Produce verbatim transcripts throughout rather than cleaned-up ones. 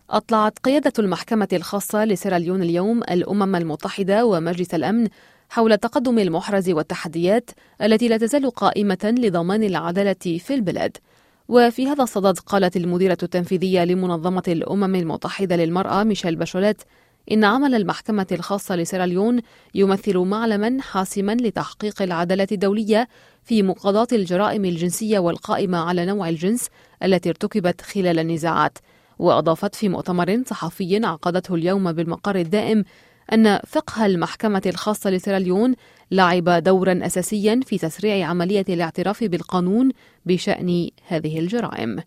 أطلعت قيادة المحكمة الخاصة لسيراليون اليوم الأمم المتحدة ومجلس الأمن حول التقدم المحرز والتحديات التي لا تزال قائمة لضمان العدالة في البلاد. وفي هذا الصدد قالت المديرة التنفيذية لمنظمة الأمم المتحدة للمرأة ميشيل باشوليت إن عمل المحكمة الخاصة لسيراليون يمثل معلما حاسما لتحقيق العدالة الدولية في مقاضاة الجرائم الجنسية والقائمة على نوع الجنس التي ارتكبت خلال النزاعات. وأضافت في مؤتمر صحفي عقدته اليوم بالمقر الدائم أن فقه المحكمة الخاصة لسيراليون لعب دورا أساسيا في تسريع عملية الاعتراف بالقانون بشأن هذه الجرائم.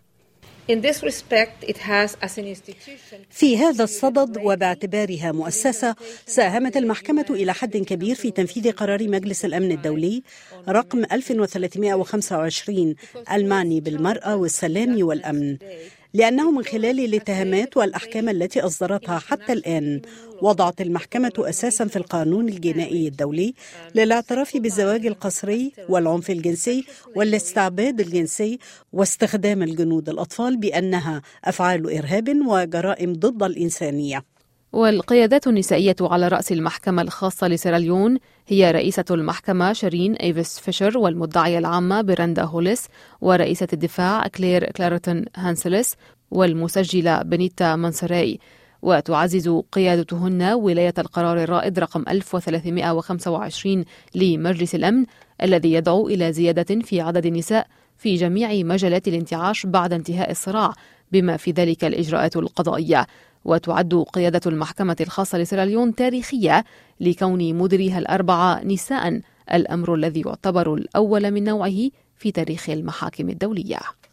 في هذا الصدد وباعتبارها مؤسسة، ساهمت المحكمة إلى حد كبير في تنفيذ قرار مجلس الأمن الدولي رقم ألف وثلاثمائة وخمسة وعشرين المعني بالمرأة والسلام والأمن، لأنه من خلال الاتهامات والأحكام التي أصدرتها حتى الآن وضعت المحكمة أساساً في القانون الجنائي الدولي للاعتراف بالزواج القسري والعنف الجنسي والاستعباد الجنسي واستخدام الجنود الأطفال بأنها أفعال إرهاب وجرائم ضد الإنسانية. والقيادات النسائية على رأس المحكمة الخاصة لسيراليون هي رئيسة المحكمة شيرين إيفيس فيشر والمدعية العامة برندا هوليس ورئيسة الدفاع كلير كلارتون هانسلس والمسجلة بنيتا منسراي. وتعزز قيادتهن ولاية القرار الرائد رقم ألف وثلاثمائة وخمسة وعشرين لمجلس الأمن الذي يدعو إلى زيادة في عدد النساء في جميع مجالات الانتعاش بعد انتهاء الصراع بما في ذلك الإجراءات القضائية. وتعد قيادة المحكمة الخاصة لسيراليون تاريخية لكون مديريها الأربعة نساء، الأمر الذي يعتبر الأول من نوعه في تاريخ المحاكم الدولية.